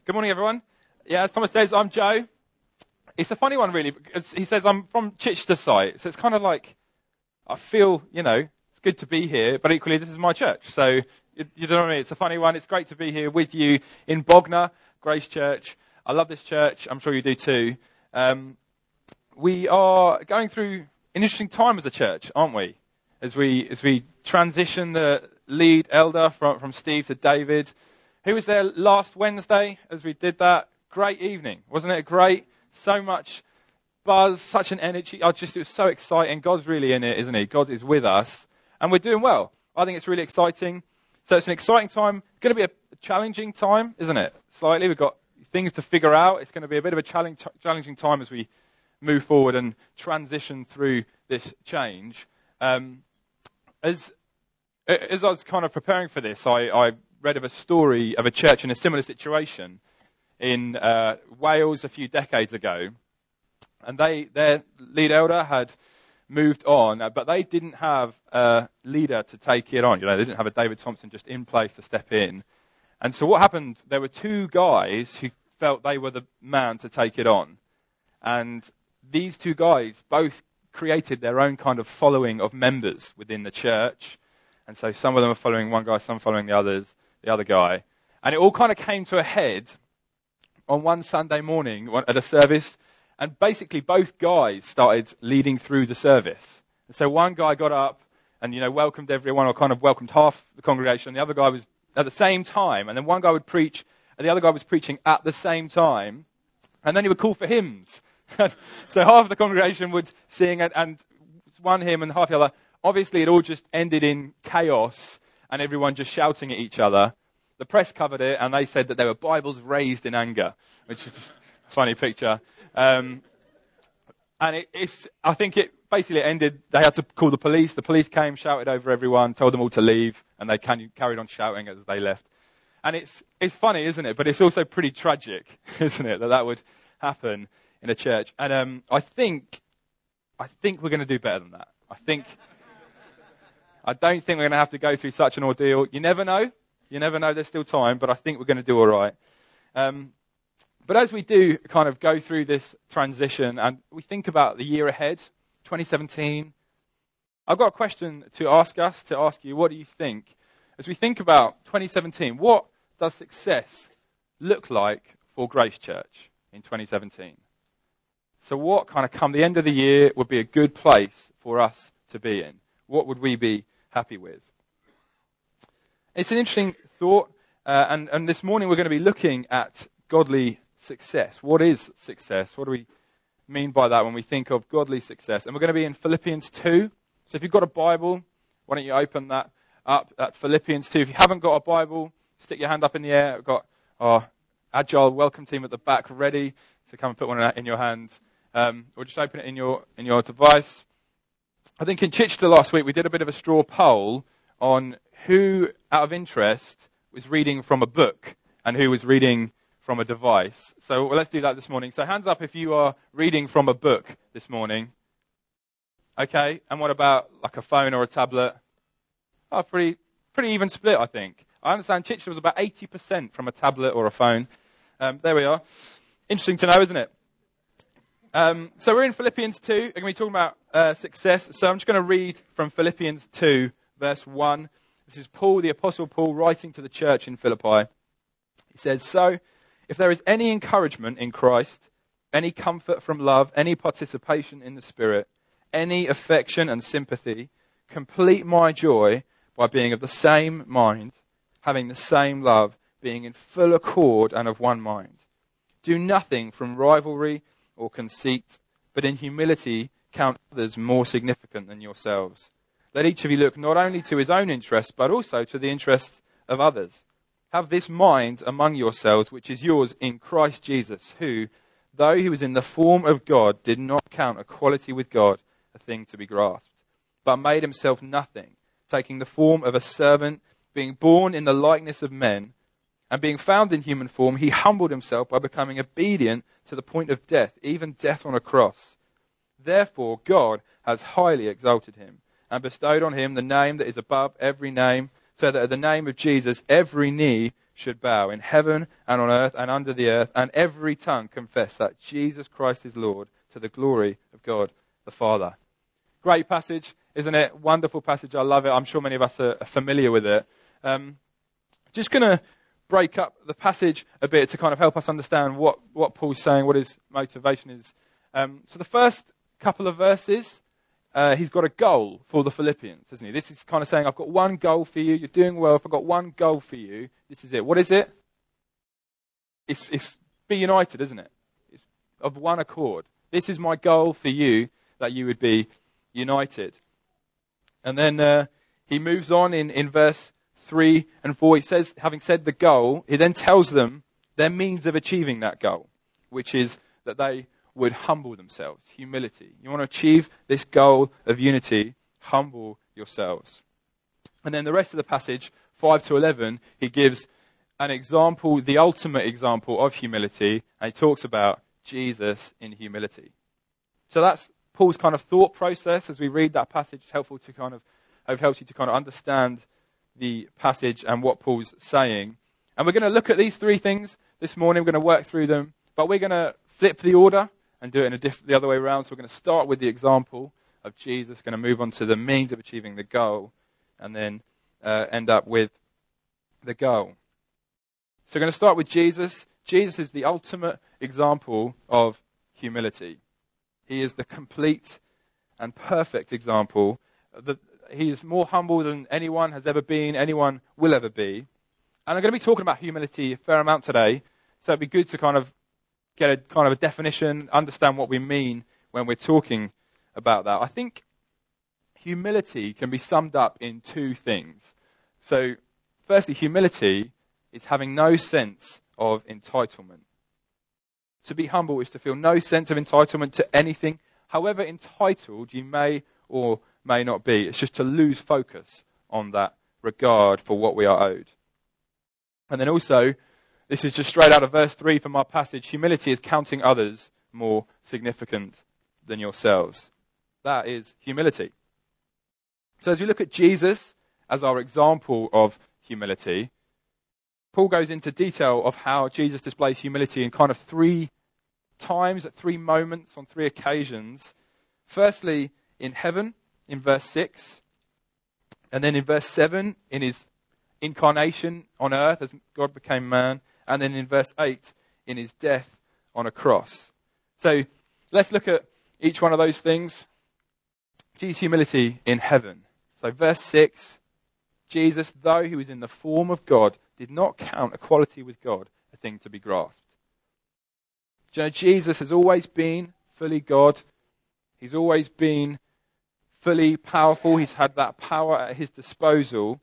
Good morning, everyone. Yeah, as Thomas says, I'm Joe. It's a funny one, really, because he says I'm from Chichester site, so it's kind of like, I feel, it's good to be here, but equally this is my church, so you know what I mean? It's a funny one. It's great to be here with you in Bognor, Grace Church. I love this church. I'm sure you do too. We are going through an interesting time as a church, aren't we? As we transition the lead elder from Steve to David. Who was there last Wednesday as we did that? Great evening. Wasn't it great? So much buzz, such an energy. It was so exciting. God's really in it, isn't he? God is with us. And we're doing well. I think it's really exciting. So it's an exciting time. Going to be a challenging time, isn't it? Slightly. We've got things to figure out. It's going to be a bit of a challenging time as we move forward and transition through this change. As I was kind of preparing for this, I read of a story of a church in a similar situation in Wales a few decades ago. And their lead elder had moved on, but they didn't have a leader to take it on. They didn't have a David Thompson just in place to step in. And so what happened, there were two guys who felt they were the man to take it on. And these two guys both created their own kind of following of members within the church. And so some of them are following one guy, some following the other guy. And it all kind of came to a head on one Sunday morning at a service. And basically both guys started leading through the service. And so one guy got up and, welcomed everyone, or kind of welcomed half the congregation. The other guy was at the same time. And then one guy would preach, and the other guy was preaching at the same time. And then he would call for hymns. So half of the congregation would sing and one hymn and half the other. Obviously, it all just ended in chaos and everyone just shouting at each other. The press covered it, and they said that there were Bibles raised in anger, which is just a funny picture. And I think it basically ended, they had to call the police. The police came, shouted over everyone, told them all to leave, and they carried on shouting as they left. And it's funny, isn't it? But it's also pretty tragic, isn't it, that would happen in a church. And I think we're going to do better than that. I don't think we're going to have to go through such an ordeal. You never know. There's still time, but I think we're going to do all right. But as we do kind of go through this transition and we think about the year ahead, 2017, I've got a question to ask you. What do you think? As we think about 2017, what does success look like for Grace Church in 2017? So what kind of come the end of the year would be a good place for us to be in? What would we be happy with? It's an interesting thought, and this morning we're going to be looking at godly success. What is success? What do we mean by that when we think of godly success? And we're going to be in Philippians 2. So if you've got a Bible, why don't you open that up at Philippians 2. If you haven't got a Bible, stick your hand up in the air. We've got our agile welcome team at the back ready to come and put one in your hand. Or just open it in your device. I think in Chichester last week we did a bit of a straw poll on who, out of interest, was reading from a book and who was reading from a device. So let's do that this morning. So hands up if you are reading from a book this morning. Okay, and what about like a phone or a tablet? Oh, pretty even split, I think. I understand Chichester was about 80% from a tablet or a phone. There we are. Interesting to know, isn't it? So we're in Philippians 2. We're going to be talking about success. So I'm just going to read from Philippians 2, verse 1. This is Paul, the Apostle Paul, writing to the church in Philippi. He says, "So, if there is any encouragement in Christ, any comfort from love, any participation in the Spirit, any affection and sympathy, complete my joy by being of the same mind, having the same love, being in full accord and of one mind. Do nothing from rivalry or conceit, but in humility count others more significant than yourselves. Let each of you look not only to his own interests, but also to the interests of others. Have this mind among yourselves, which is yours in Christ Jesus, who, though he was in the form of God, did not count equality with God a thing to be grasped, but made himself nothing, taking the form of a servant, being born in the likeness of men, and being found in human form, he humbled himself by becoming obedient to the point of death, even death on a cross. Therefore God has highly exalted him, and bestowed on him the name that is above every name, so that at the name of Jesus every knee should bow, in heaven and on earth and under the earth, and every tongue confess that Jesus Christ is Lord, to the glory of God the Father. Great passage, isn't it? Wonderful passage. I love it. I'm sure many of us are familiar with it. Just going to break up the passage a bit to kind of help us understand what Paul's saying, what his motivation is. So the first couple of verses, he's got a goal for the Philippians, isn't he? This is kind of saying, I've got one goal for you. You're doing well. If I've got one goal for you, this is it. What is it? It's be united, isn't it? It's of one accord. This is my goal for you, that you would be united. And then he moves on in verse 3 and 4. He says, having said the goal, he then tells them their means of achieving that goal, which is that they would humble themselves. Humility. You want to achieve this goal of unity, humble yourselves. And then the rest of the passage, 5 to 11, he gives an example, the ultimate example of humility, and he talks about Jesus in humility. So that's Paul's kind of thought process as we read that passage. It's helpful to kind of, I've helped you to kind of understand the passage and what Paul's saying. And we're going to look at these three things this morning. We're going to work through them, but we're going to flip the order and do it in the other way around. So we're going to start with the example of Jesus, going to move on to the means of achieving the goal, and then end up with the goal. So we're going to start with Jesus. Jesus is the ultimate example of humility. He is the complete and perfect example. He is more humble than anyone has ever been, anyone will ever be. And I'm going to be talking about humility a fair amount today, so it'd be good to kind of get a kind of a definition, understand what we mean when we're talking about that. I think humility can be summed up in two things. So, firstly, humility is having no sense of entitlement. To be humble is to feel no sense of entitlement to anything, however entitled you may or may not be. It's just to lose focus on that regard for what we are owed. And then also, this is just straight out of verse 3 from our passage, humility is counting others more significant than yourselves. That is humility. So as we look at Jesus as our example of humility, Paul goes into detail of how Jesus displays humility in kind of 3 times, at 3 moments, on 3 occasions. Firstly, in heaven, in verse 6. And then in verse 7, in his incarnation on earth as God became man. And then in verse 8, in his death on a cross. So let's look at each one of those things. Jesus' humility in heaven. So verse 6, Jesus, though he was in the form of God, did not count equality with God a thing to be grasped. Do you know, Jesus has always been fully God. He's always been fully powerful. He's had that power at his disposal.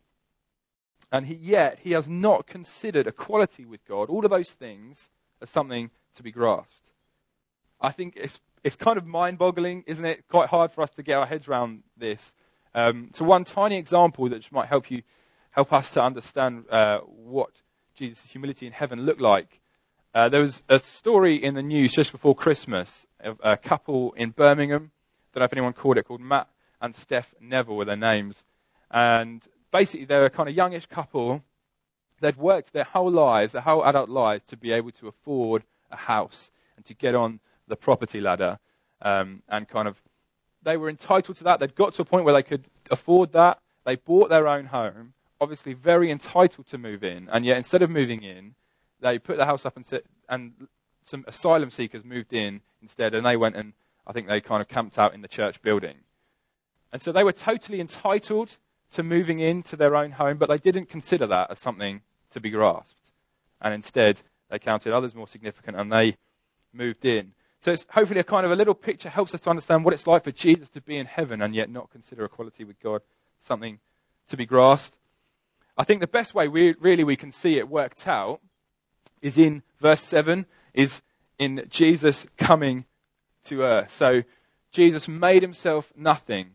And yet he has not considered equality with God, all of those things, as something to be grasped. I think it's kind of mind-boggling, isn't it? Quite hard for us to get our heads around this. So one tiny example that might help us to understand what Jesus' humility in heaven looked like. There was a story in the news just before Christmas of a couple in Birmingham. Don't know if anyone called it, called Matt and Steph Neville were their names. And basically, they were a kind of youngish couple. They'd worked their whole lives, their whole adult lives, to be able to afford a house and to get on the property ladder. And kind of, they were entitled to that. They'd got to a point where they could afford that. They bought their own home, obviously very entitled to move in. And yet, instead of moving in, they put the house up and some asylum seekers moved in instead. And they went and, I think they kind of camped out in the church building. And so they were totally entitled to moving into their own home, but they didn't consider that as something to be grasped. And instead, they counted others more significant, and they moved in. So it's hopefully a kind of a little picture, helps us to understand what it's like for Jesus to be in heaven and yet not consider equality with God something to be grasped. I think the best way we can see it worked out is in verse 7, is in Jesus coming to earth. So Jesus made himself nothing,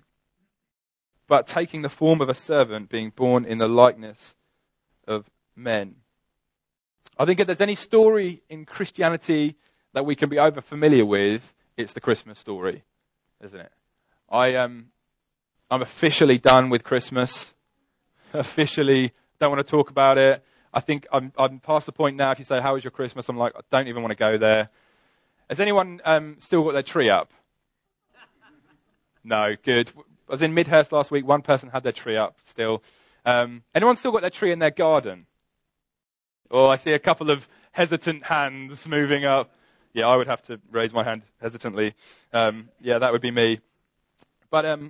but taking the form of a servant, being born in the likeness of men. I think if there's any story in Christianity that we can be over familiar with, it's the Christmas story, isn't it? I'm officially done with Christmas. Officially don't want to talk about it. I think I'm past the point now. If you say, how was your Christmas? I'm like, I don't even want to go there. Has anyone still got their tree up? No, good. I was in Midhurst last week. One person had their tree up still. Anyone still got their tree in their garden? Oh, I see a couple of hesitant hands moving up. Yeah, I would have to raise my hand hesitantly. Yeah, that would be me. But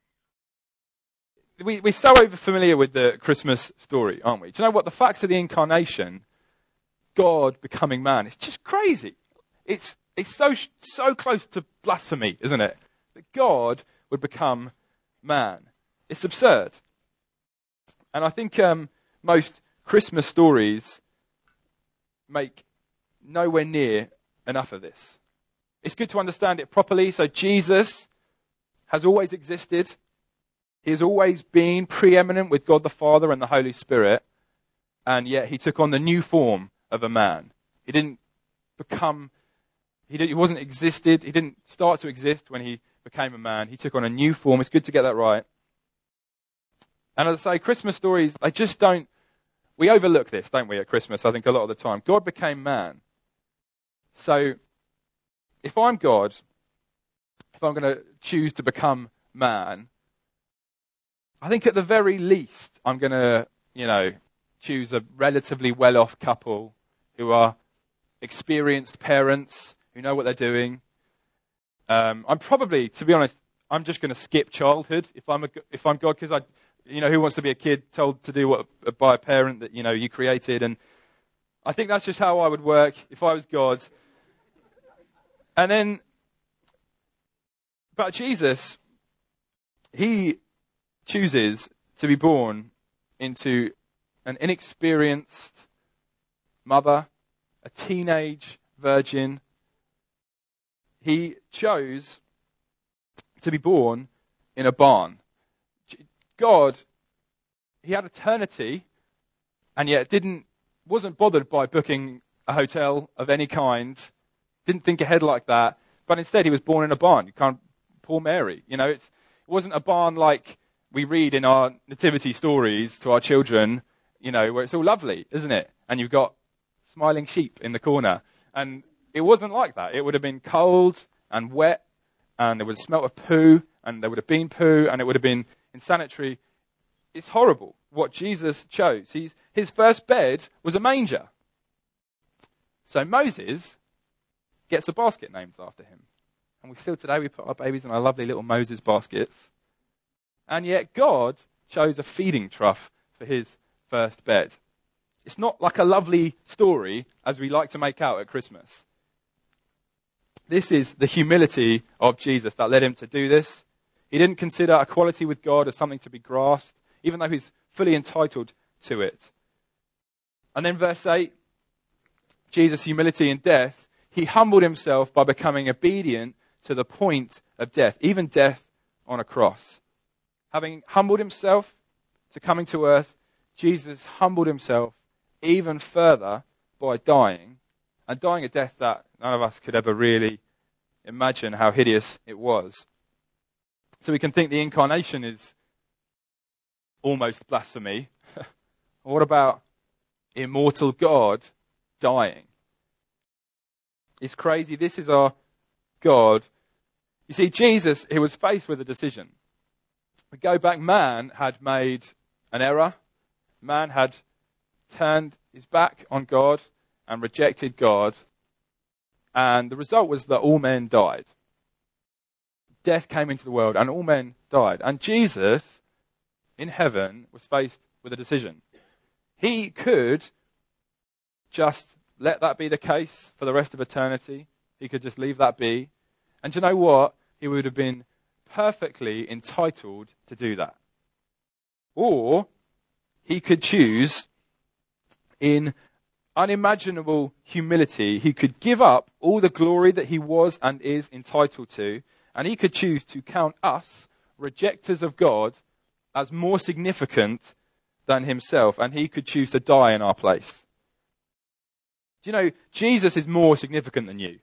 we're so over familiar with the Christmas story, aren't we? Do you know what? The facts of the incarnation, God becoming man, it's just crazy. It's so close to blasphemy, isn't it? That God would become man. It's absurd. And I think most Christmas stories make nowhere near enough of this. It's good to understand it properly. So Jesus has always existed. He has always been preeminent with God the Father and the Holy Spirit. And yet he took on the new form of a man. He didn't become, he wasn't existed. He didn't start to exist when he became a man. He took on a new form. It's good to get that right. And as I say, Christmas stories, they just don't, we overlook this, don't we, at Christmas, I think a lot of the time. God became man. So, if I'm God, if I'm going to choose to become man, I think at the very least, I'm going to, choose a relatively well-off couple who are experienced parents, who know what they're doing. I'm probably, to be honest, I'm just going to skip childhood if I'm God, because who wants to be a kid told to do what by a parent that you created? And I think that's just how I would work if I was God. And then, but Jesus, he chooses to be born into an inexperienced mother, a teenage virgin. He chose to be born in a barn. God, he had eternity, and yet wasn't bothered by booking a hotel of any kind, didn't think ahead like that, but instead he was born in a barn. Poor Mary. It wasn't a barn like we read in our nativity stories to our children, where it's all lovely, isn't it? And you've got smiling sheep in the corner. And it wasn't like that. It would have been cold and wet, and it would have smelt of poo, and there would have been poo, and it would have been insanitary. It's horrible what Jesus chose. His first bed was a manger. So Moses gets a basket named after him. And we put our babies in our lovely little Moses baskets. And yet God chose a feeding trough for his first bed. It's not like a lovely story as we like to make out at Christmas. This is the humility of Jesus that led him to do this. He didn't consider equality with God as something to be grasped, even though he's fully entitled to it. And then verse 8, Jesus' humility in death, he humbled himself by becoming obedient to the point of death, even death on a cross. Having humbled himself to coming to earth, Jesus humbled himself even further by dying, and dying a death that none of us could ever really imagine how hideous it was. So we can think the incarnation is almost blasphemy. What about immortal God dying? It's crazy. This is our God. You see, Jesus, he was faced with a decision. We go back, man had made an error. Man had turned his back on God and rejected God. And the result was that all men died. Death came into the world and all men died. And Jesus, in heaven, was faced with a decision. He could just let that be the case for the rest of eternity. He could just leave that be. And do you know what? He would have been perfectly entitled to do that. Or he could choose, in unimaginable humility, he could give up all the glory that he was and is entitled to, and he could choose to count us, rejectors of God, as more significant than himself, and he could choose to die in our place. Do you know, Jesus is more significant than you.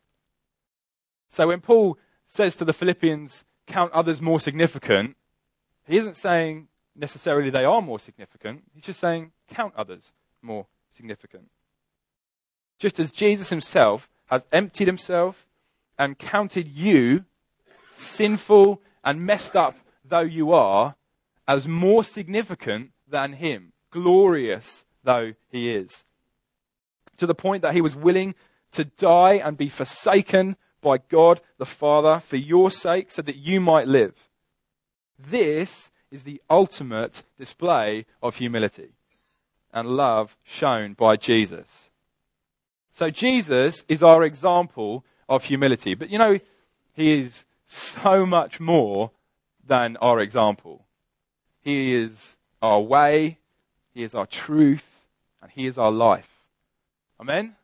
So when Paul says to the Philippians, count others more significant, he isn't saying necessarily they are more significant. He's just saying count others more significant. Just as Jesus himself has emptied himself and counted you, sinful and messed up though you are, as more significant than him, glorious though he is. To the point that he was willing to die and be forsaken by God the Father for your sake so that you might live. This is the ultimate display of humility and love shown by Jesus. So Jesus is our example of humility. But you know, he is so much more than our example. He is our way, he is our truth, and he is our life. Amen?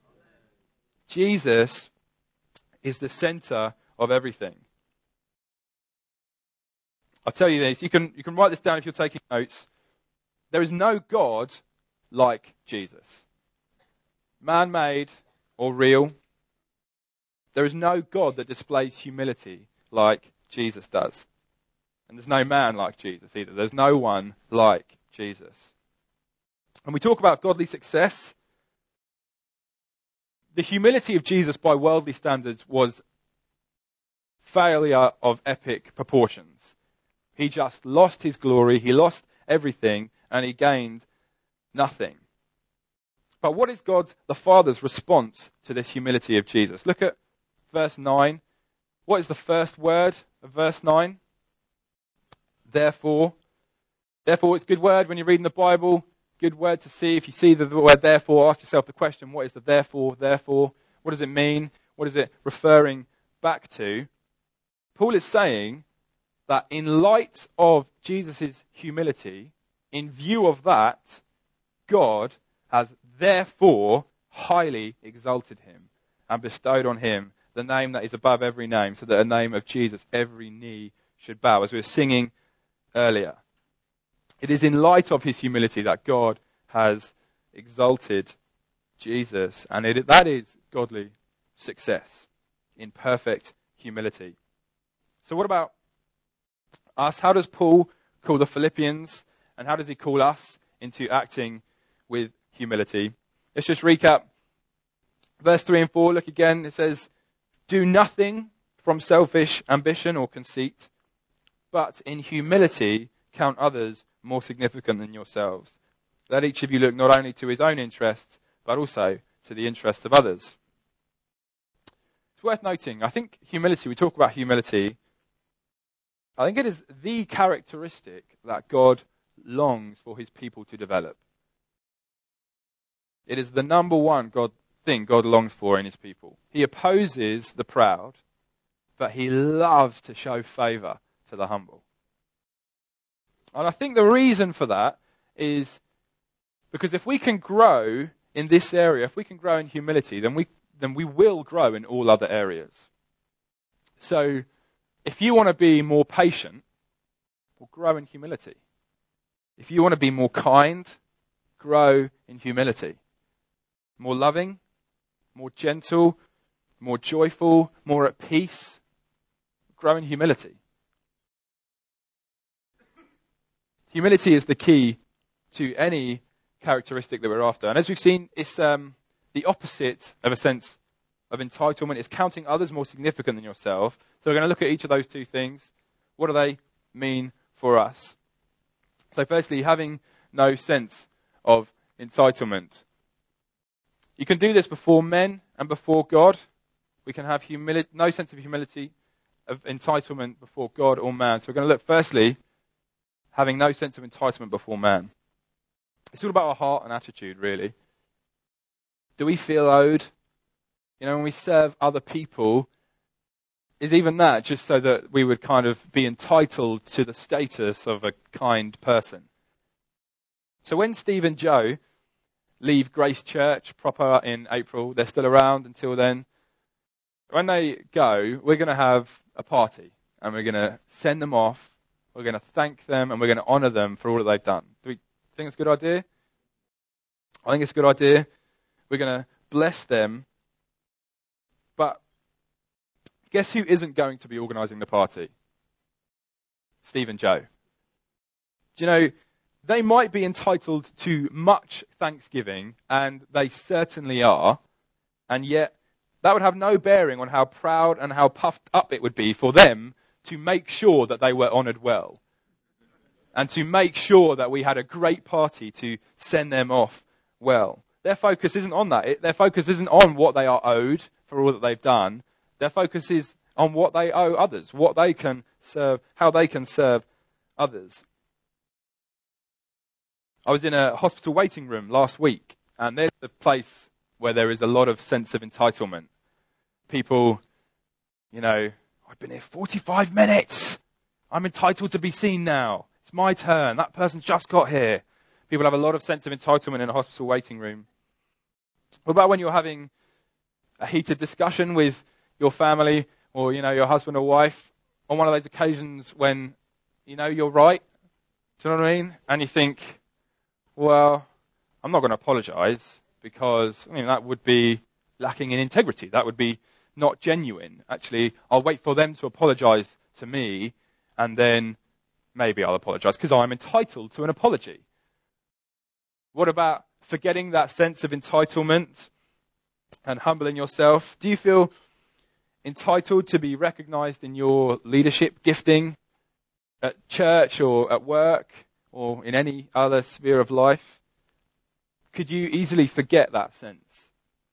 Jesus is the center of everything. I'll tell you this, you can write this down if you're taking notes. There is no God like Jesus. Man-made or real. There is no God that displays humility like Jesus does. And there's no man like Jesus either. There's no one like Jesus. When we talk about godly success, the humility of Jesus by worldly standards was failure of epic proportions. He just lost his glory, he lost everything, and he gained nothing. But what is God the Father's response to this humility of Jesus? Look at verse 9. What is the first word of verse 9? Therefore. Therefore, it's a good word when you're reading the Bible. Good word to see. If you see the word therefore, ask yourself the question, what is the therefore? Therefore, what does it mean? What is it referring back to? Paul is saying that in light of Jesus' humility, in view of that, God has therefore highly exalted him and bestowed on him the name that is above every name, so that in the name of Jesus every knee should bow, as we were singing earlier. It is in light of his humility that God has exalted Jesus, and that is godly success in perfect humility. So what about us? How does Paul call the Philippians, and how does he call us into acting with humility? Let's just recap. Verse 3 and 4, look again. It says, do nothing from selfish ambition or conceit, but in humility count others more significant than yourselves. Let each of you look not only to his own interests, but also to the interests of others. It's worth noting, I think humility, we talk about humility, I think it is the characteristic that God longs for his people to develop. It is the number one thing God longs for in his people. He opposes the proud, but he loves to show favor to the humble. And I think the reason for that is because if we can grow in this area, if we can grow in humility, then we will grow in all other areas. So if you want to be more patient, well, grow in humility. If you want to be more kind, grow in humility. More loving, more gentle, more joyful, more at peace, grow in humility. Humility is the key to any characteristic that we're after. And as we've seen, it's the opposite of a sense of entitlement. It's counting others more significant than yourself. So we're going to look at each of those two things. What do they mean for us? So firstly, having no sense of entitlement. You can do this before men and before God. We can have no sense of humility, of entitlement before God or man. So we're going to look firstly, having no sense of entitlement before man. It's all about our heart and attitude, really. Do we feel owed? You know, when we serve other people, is even that just so that we would kind of be entitled to the status of a kind person? So when Steve and Joe leave Grace Church proper in April, they're still around until then. When they go, we're going to have a party and we're going to send them off. We're going to thank them and we're going to honor them for all that they've done. Do we think it's a good idea? I think it's a good idea. We're going to bless them. But guess who isn't going to be organising the party? Steve and Joe. Do you know, They might be entitled to much thanksgiving, and they certainly are, and yet that would have no bearing on how proud and how puffed up it would be for them to make sure that they were honoured well, and to make sure that we had a great party to send them off well. Their focus isn't on that. Their focus isn't on what they are owed for all that they've done. Their focus is on what they owe others, what they can serve, how they can serve others. I was in a hospital waiting room last week, and there's a place where there is a lot of sense of entitlement. People, I've been here 45 minutes. I'm entitled to be seen now. It's my turn. That person's just got here. People have a lot of sense of entitlement in a hospital waiting room. What about when you're having a heated discussion with your family or, your husband or wife on one of those occasions when, you're right? Do you know what I mean? And you think, well, I'm not going to apologize because, that would be lacking in integrity. That would be not genuine. Actually, I'll wait for them to apologize to me, and then maybe I'll apologize because I'm entitled to an apology. What about forgetting that sense of entitlement and humbling yourself? Do you feel entitled to be recognized in your leadership gifting at church or at work or in any other sphere of life? Could you easily forget that sense?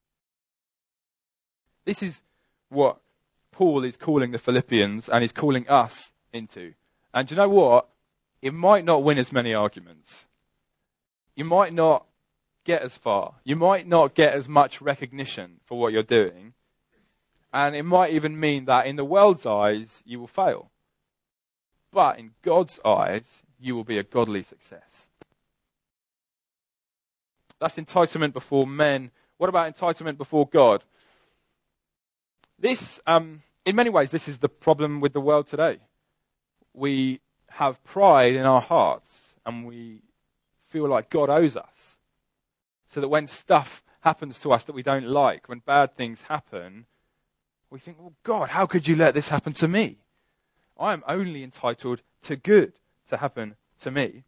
This is what Paul is calling the Philippians and is calling us into. And do you know what? It might not win as many arguments. You might not get as far. You might not get as much recognition for what you're doing. And it might even mean that in the world's eyes, you will fail. But in God's eyes, you will be a godly success. That's entitlement before men. What about entitlement before God? This, in many ways, this is the problem with the world today. We have pride in our hearts, and we feel like God owes us. So that when stuff happens to us that we don't like, when bad things happen, we think, well, God, how could you let this happen to me? I am only entitled to good to happen to me.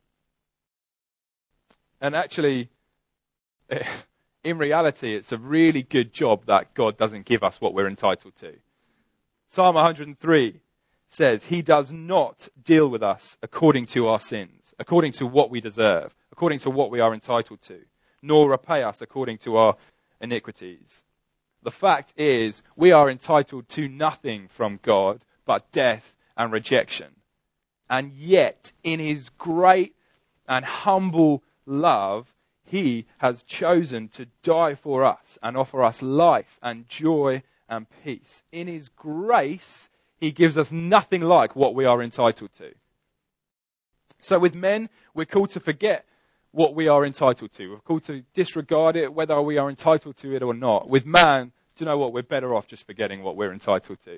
And actually, in reality, it's a really good job that God doesn't give us what we're entitled to. Psalm 103 says, He does not deal with us according to our sins, according to what we deserve, according to what we are entitled to, nor repay us according to our iniquities. The fact is, we are entitled to nothing from God but death and rejection. And yet, in His great and humble love, He has chosen to die for us and offer us life and joy and peace. In His grace, He gives us nothing like what we are entitled to. So with men, we're called to forget what we are entitled to. We're called to disregard it, whether we are entitled to it or not. With man, do you know what? We're better off just forgetting what we're entitled to.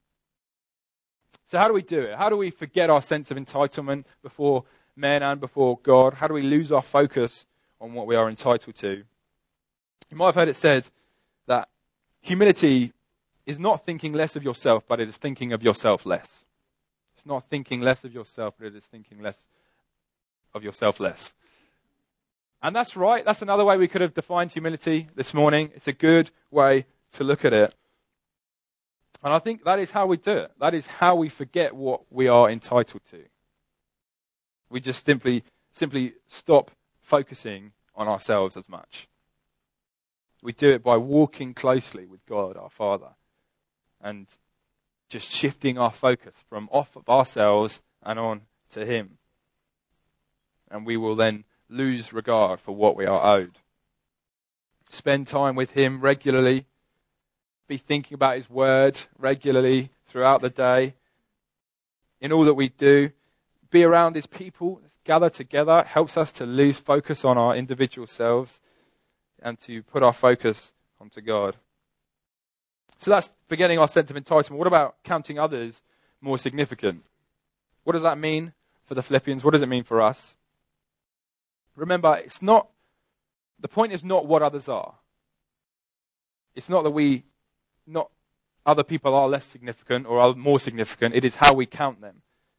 So how do we do it? How do we forget our sense of entitlement before men and before God? How do we lose our focus on what we are entitled to? You might have heard it said that humility is not thinking less of yourself, but it is thinking of yourself less. It's not thinking less of yourself, but it is thinking less of yourself less. And that's right. That's another way we could have defined humility this morning. It's a good way to look at it. And I think that is how we do it. That is how we forget what we are entitled to. We just simply stop focusing on ourselves as much. We do it by walking closely with God, our Father, and just shifting our focus from off of ourselves and on to Him. And we will then lose regard for what we are owed. Spend time with Him regularly. Be thinking about His Word regularly throughout the day. In all that we do, be around His people. Gather together. It helps us to lose focus on our individual selves and to put our focus onto God. So that's forgetting our sense of entitlement. What about counting others more significant? What does that mean for the Philippians? What does it mean for us? Remember, the point is not what others are. It's not that other people are less significant or are more significant. It is how we count them.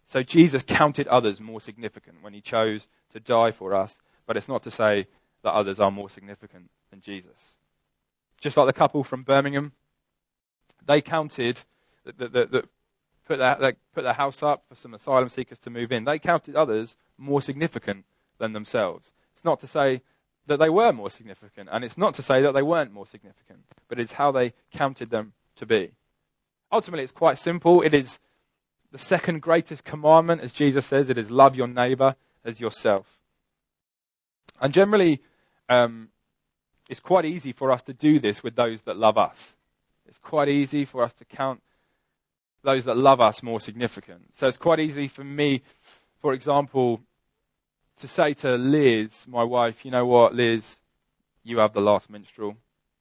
So Jesus counted others more significant when he chose to die for us, but it's not to say that others are more significant than Jesus. Just like the couple from Birmingham, they counted, put their house up for some asylum seekers to move in. They counted others more significant than themselves. It's not to say that they were more significant, and it's not to say that they weren't more significant, but it's how they counted them to be. Ultimately, it's quite simple. It is the second greatest commandment, as Jesus says. It is love your neighbour as yourself. And generally, it's quite easy for us to do this with those that love us. It's quite easy for us to count those that love us more significant. So it's quite easy for me, for example, to say to Liz, my wife, you know what, Liz, you have the last minstrel.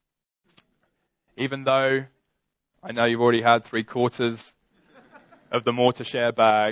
Even though I know you've already had 3/4 of the more to share bag.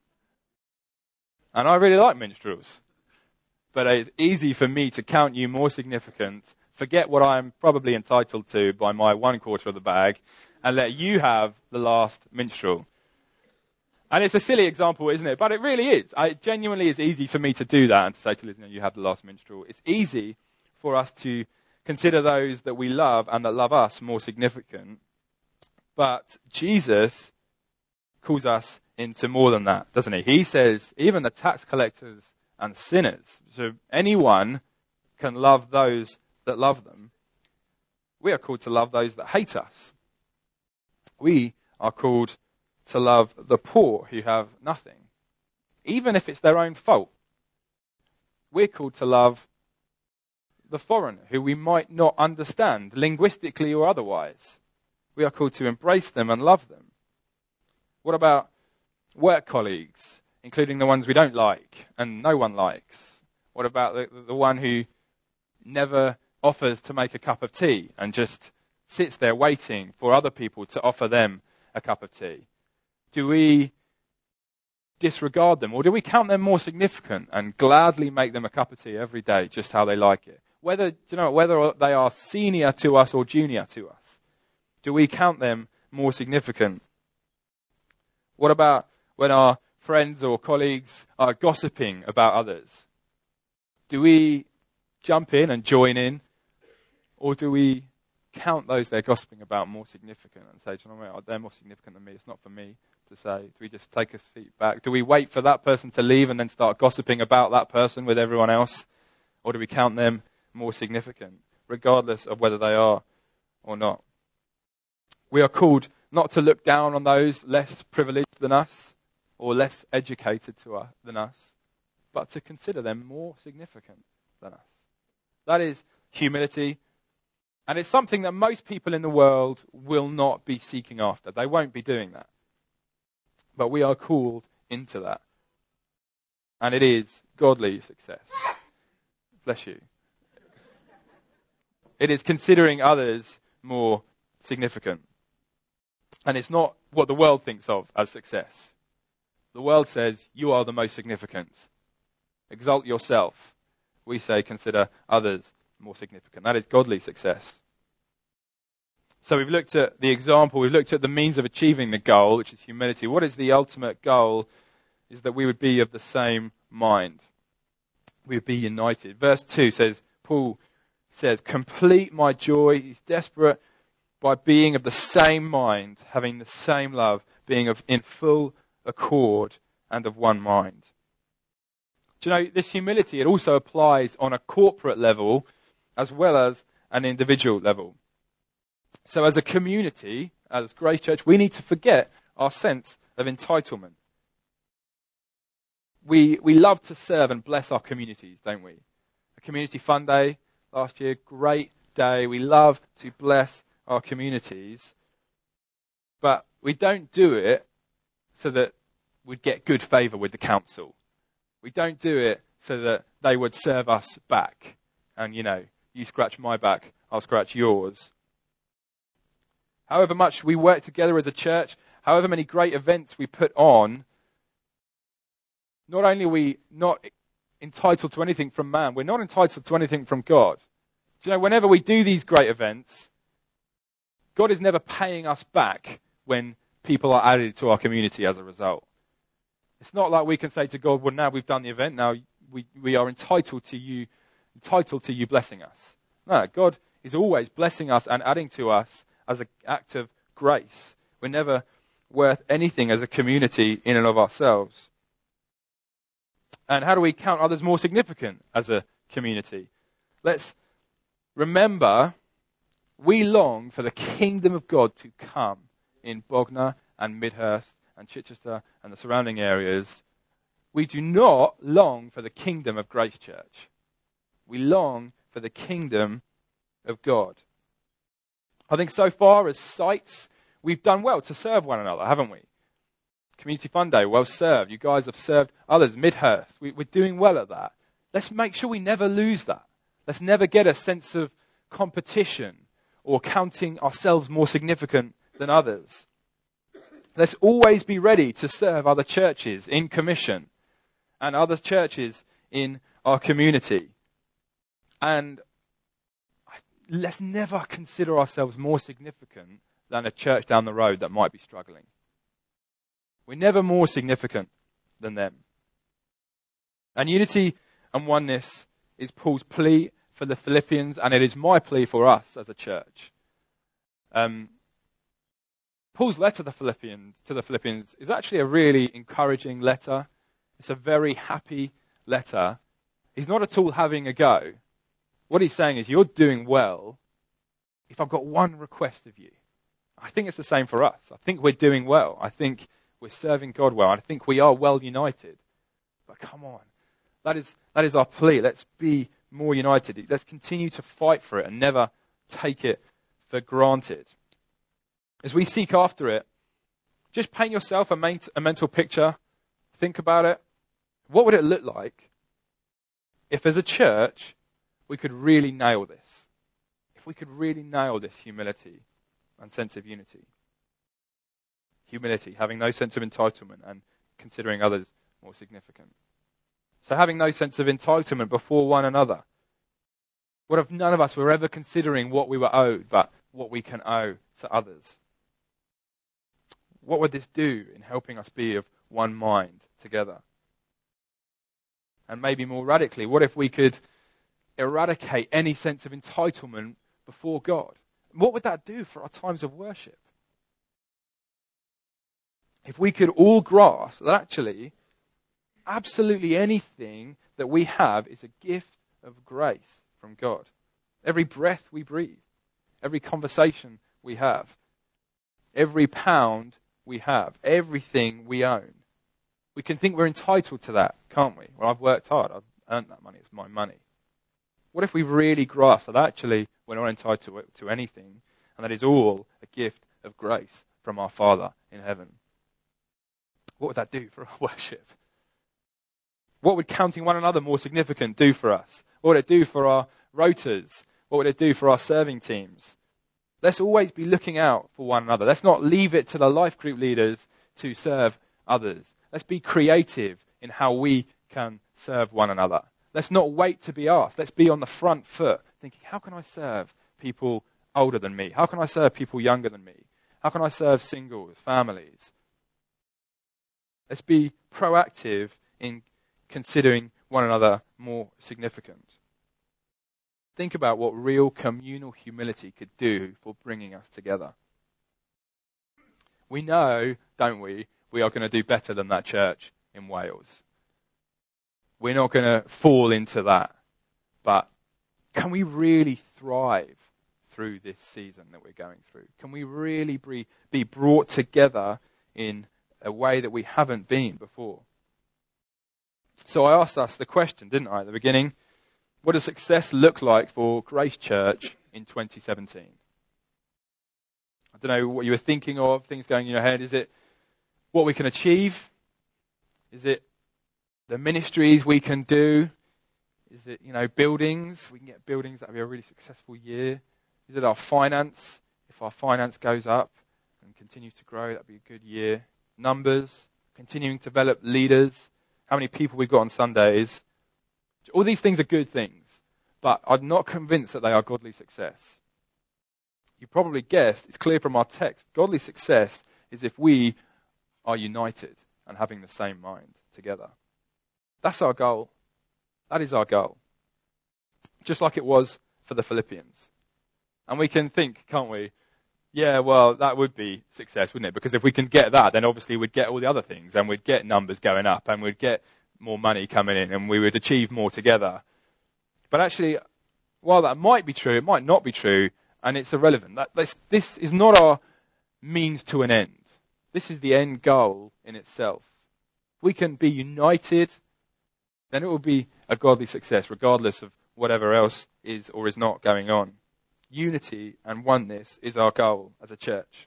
And I really like minstrels. But it's easy for me to count you more significant, forget what I'm probably entitled to by my 1/4 of the bag, and let you have the last minstrel. And it's a silly example, isn't it? But it really is. It genuinely is easy for me to do that and to say to Liz, you have the last minstrel. It's easy for us to consider those that we love and that love us more significant. But Jesus calls us into more than that, doesn't he? He says even the tax collectors and sinners, so anyone can love those that love them. We are called to love those that hate us. We are called to love the poor who have nothing, even if it's their own fault. We're called to love the foreigner who we might not understand, linguistically or otherwise. We are called to embrace them and love them. What about work colleagues, including the ones we don't like and no one likes? What about the one who never offers to make a cup of tea and just sits there waiting for other people to offer them a cup of tea? Do we disregard them, or do we count them more significant and gladly make them a cup of tea every day, just how they like it? Whether they are senior to us or junior to us, do we count them more significant? What about when our friends or colleagues are gossiping about others? Do we jump in and join in, or do we count those they're gossiping about more significant and say, do you know what, they're more significant than me, it's not for me to say? Do we just take a seat back? Do we wait for that person to leave and then start gossiping about that person with everyone else? Or do we count them more significant, regardless of whether they are or not? We are called not to look down on those less privileged than us or less educated than us, but to consider them more significant than us. That is humility. And it's something that most people in the world will not be seeking after. They won't be doing that. But we are called into that. And it is godly success. Bless you. It is considering others more significant. And it's not what the world thinks of as success. The world says, you are the most significant. Exalt yourself. We say, consider others more significant. That is godly success. So we've looked at the example, we've looked at the means of achieving the goal, which is humility. What is the ultimate goal? Is that we would be of the same mind. We would be united. Verse 2 says, Paul says, complete my joy. He's desperate by being of the same mind, having the same love, being in full accord and of one mind. Do you know, this humility, it also applies on a corporate level as well as an individual level. So as a community, as Grace Church, we need to forget our sense of entitlement. We love to serve and bless our communities, don't we? A community fun day last year, great day. We love to bless our communities, but we don't do it so that we'd get good favour with the council. We don't do it so that they would serve us back. And, you scratch my back, I'll scratch yours. However much we work together as a church, however many great events we put on, not only are we not entitled to anything from man, we're not entitled to anything from God. Do you know, whenever we do these great events, God is never paying us back when people are added to our community as a result. It's not like we can say to God, well, now we've done the event, now we are entitled to you blessing us. No, God is always blessing us and adding to us as an act of grace. We're never worth anything as a community in and of ourselves. And how do we count others more significant as a community? Let's remember, we long for the kingdom of God to come in Bognor and Midhurst and Chichester and the surrounding areas. We do not long for the kingdom of Grace Church. We long for the kingdom of God. I think so far as sites, we've done well to serve one another, haven't we? Community Fun Day, well served. You guys have served others. Midhurst, we're doing well at that. Let's make sure we never lose that. Let's never get a sense of competition or counting ourselves more significant than others. Let's always be ready to serve other churches in commission and other churches in our community. And let's never consider ourselves more significant than a church down the road that might be struggling. We're never more significant than them. And unity and oneness is Paul's plea for the Philippians, and it is my plea for us as a church. Paul's letter to the Philippians is actually a really encouraging letter. It's a very happy letter. He's not at all having a go. What he's saying is, you're doing well if I've got one request of you. I think it's the same for us. I think we're doing well. I think we're serving God well. I think we are well united. But come on. That is our plea. Let's be more united. Let's continue to fight for it and never take it for granted. As we seek after it, just paint yourself a mental picture. Think about it. What would it look like if as a church we could really nail this? If we could really nail this humility and sense of unity. Humility, having no sense of entitlement and considering others more significant. So having no sense of entitlement before one another. What if none of us were ever considering what we were owed, but what we can owe to others? What would this do in helping us be of one mind together? And maybe more radically, what if we could eradicate any sense of entitlement before God? What would that do for our times of worship? If we could all grasp that actually, absolutely anything that we have is a gift of grace from God. Every breath we breathe, every conversation we have, every pound we have, everything we own. We can think we're entitled to that, can't we? Well, I've worked hard, I've earned that money, it's my money. What if we really grasp that actually we're not entitled to anything, and that is all a gift of grace from our Father in heaven? What would that do for our worship? What would counting one another more significant do for us? What would it do for our rotors? What would it do for our serving teams? Let's always be looking out for one another. Let's not leave it to the life group leaders to serve others. Let's be creative in how we can serve one another. Let's not wait to be asked. Let's be on the front foot, thinking, how can I serve people older than me? How can I serve people younger than me? How can I serve singles, families? Let's be proactive in considering one another more significant. Think about what real communal humility could do for bringing us together. We know, don't we, we are going to do better than that church in Wales. We're not going to fall into that. But can we really thrive through this season that we're going through? Can we really be brought together in a way that we haven't been before? So I asked us the question, didn't I, at the beginning? What does success look like for Grace Church in 2017? I don't know what you were thinking of, things going in your head. Is it what we can achieve? Is it the ministries we can do? Is it, buildings? We can get buildings, that'll be a really successful year. Is it our finance? If our finance goes up and continues to grow, that'll be a good year. Numbers, continuing to develop leaders, how many people we've got on Sundays. All these things are good things, but I'm not convinced that they are godly success. You probably guessed, it's clear from our text, godly success is if we are united and having the same mind together. That's our goal. That is our goal. Just like it was for the Philippians. And we can think, can't we? Yeah, well, that would be success, wouldn't it? Because if we can get that, then obviously we'd get all the other things, and we'd get numbers going up, and we'd get more money coming in, and we would achieve more together. But actually, while that might be true, it might not be true, and it's irrelevant. This is not our means to an end. This is the end goal in itself. If we can be united, then it will be a godly success, regardless of whatever else is or is not going on. Unity and oneness is our goal as a church.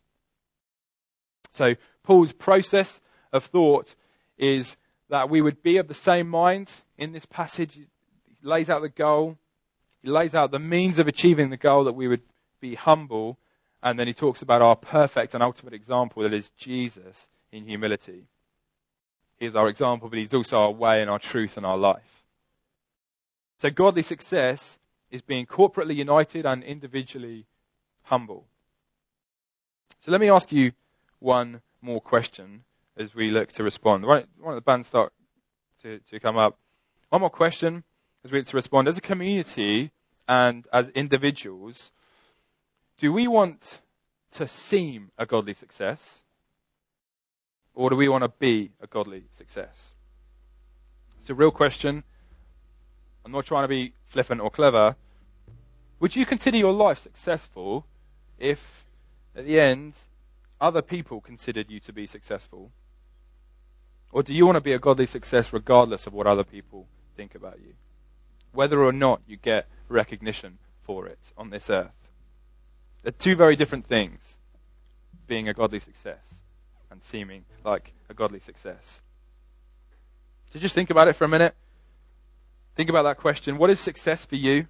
So Paul's process of thought is that we would be of the same mind. In this passage, he lays out the goal. He lays out the means of achieving the goal, that we would be humble. And then he talks about our perfect and ultimate example, that is Jesus in humility. He is our example, but he's also our way and our truth and our life. So godly success is being corporately united and individually humble. So let me ask you one more question as we look to respond. Why don't the band start to come up? One more question as we look to respond. As a community and as individuals, do we want to seem a godly success, or do we want to be a godly success? It's a real question. I'm not trying to be flippant or clever. Would you consider your life successful if, at the end, other people considered you to be successful? Or do you want to be a godly success regardless of what other people think about you? Whether or not you get recognition for it on this earth. They're two very different things, being a godly success and seeming like a godly success. So just think about it for a minute. Think about that question. What is success for you?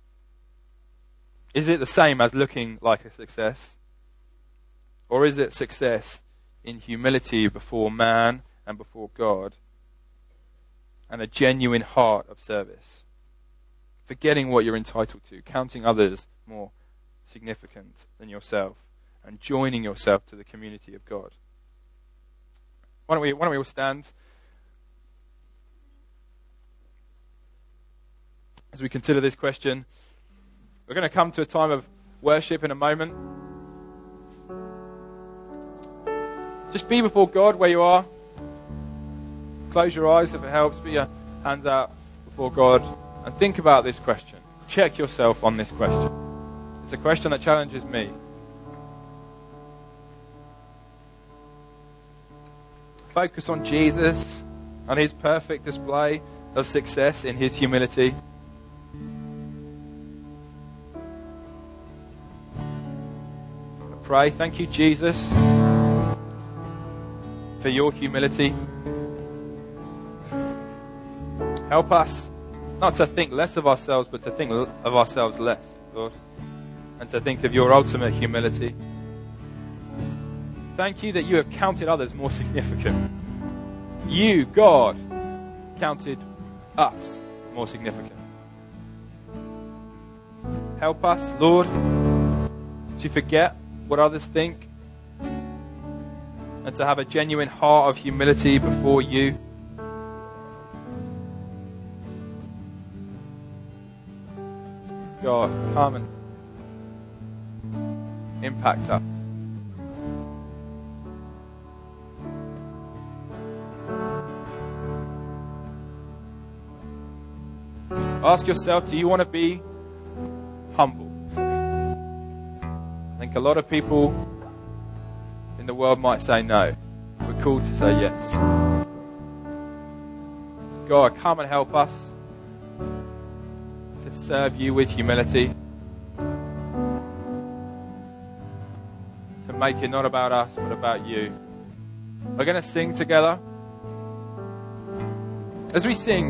Is it the same as looking like a success? Or is it success in humility before man and before God, and a genuine heart of service? Forgetting what you're entitled to, counting others more significant than yourself, and joining yourself to the community of God. Why don't we all stand as we consider this question? We're going to come to a time of worship in a moment. Just be before God where you are. Close your eyes if it helps. Put your hands out before God and think about this question. Check yourself on this question. It's a question that challenges me. Focus on Jesus, on his perfect display of success in his humility. Pray, thank you, Jesus, for your humility. Help us not to think less of ourselves, but to think of ourselves less, Lord, and to think of your ultimate humility. Thank you that you have counted others more significant. You, God, counted us more significant. Help us, Lord, to forget what others think, and to have a genuine heart of humility before you. God, come and impact us. Ask yourself, do you want to be humble? I think a lot of people in the world might say no. We're called to say yes. God, come and help us to serve you with humility. To make it not about us, but about you. We're going to sing together. As we sing,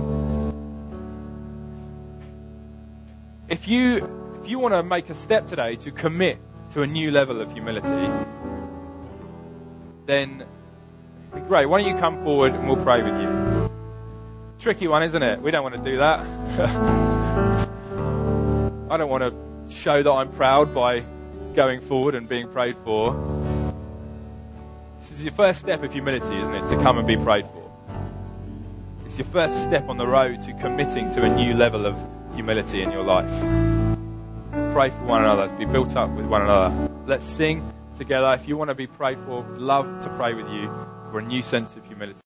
if you want to make a step today to commit to a new level of humility, then it'd be great. Why don't you come forward and we'll pray with you. Tricky one, isn't it? We don't want to do that. I don't want to show that I'm proud by going forward and being prayed for. This is your first step of humility, isn't it? To come and be prayed for. It's your first step on the road to committing to a new level of humility in your life. Pray for one another, to be built up with one another. Let's sing together. If you want to be prayed for, we'd love to pray with you for a new sense of humility.